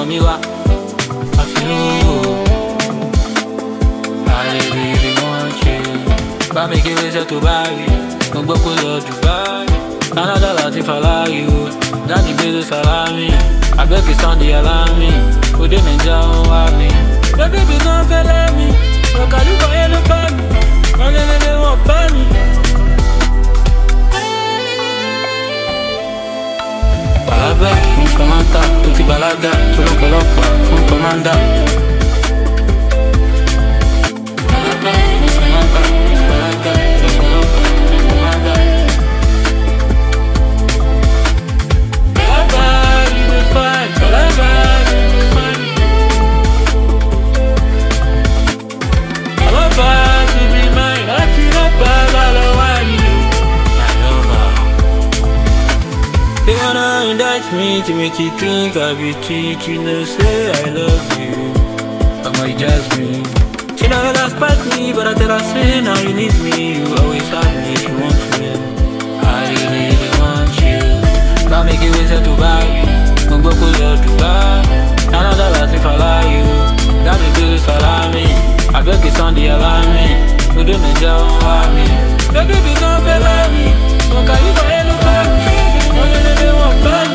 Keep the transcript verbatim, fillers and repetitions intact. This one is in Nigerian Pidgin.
me wa. I feel I really want you. Bá mi kí wéṣẹ́ tó bá rí, mo gbọ́ kó lọ Dubai. Canada láti fàlàyé o, dáàdì gbèsè sàlámì. Abẹ́kì Sunday alámì, òde Nàìjíríà ń wá mi. Bébí bí kan fẹ́ lẹ́mí, ọ̀kadùkọ̀ yẹn ló bá mi. Wọ́n lé lé lé wọ́n bá mi. Bàlábà fún kọ́mántà, tó ti bàlágà, tó lọ́pọ̀lọpọ̀ fún kọ́mándà. Bàlábà fún kọ́mántà, tó ti bàlágà, tó lọ́pọ̀lọpọ̀ fún kọ́mándà. Bàlábà, you will find, bàlábà, you will find. Bàlábà, to be mine, láti lọ́pàá lọ́wọ́ ni. I love her. They wanna indict me to make you think I be cheat. You know, say I love you, but my just me. She never last past me, but I tell her, say now you need me. You always have me if you want me. I really want you. But make it way to buy you. Mo gbọ́ kó lọ Dubai. Canada láti fàlàyé o, dáàdì gbèsè sàlámì. Abẹ́kì Sunday alámì, òde Nàìjíríà ń wá mi. Bébí bí kan fẹ́ lámì, mo kà yí bọ̀ ẹ́ ló bá mi. Wọ́n lé lé lé wọ́n bá mi.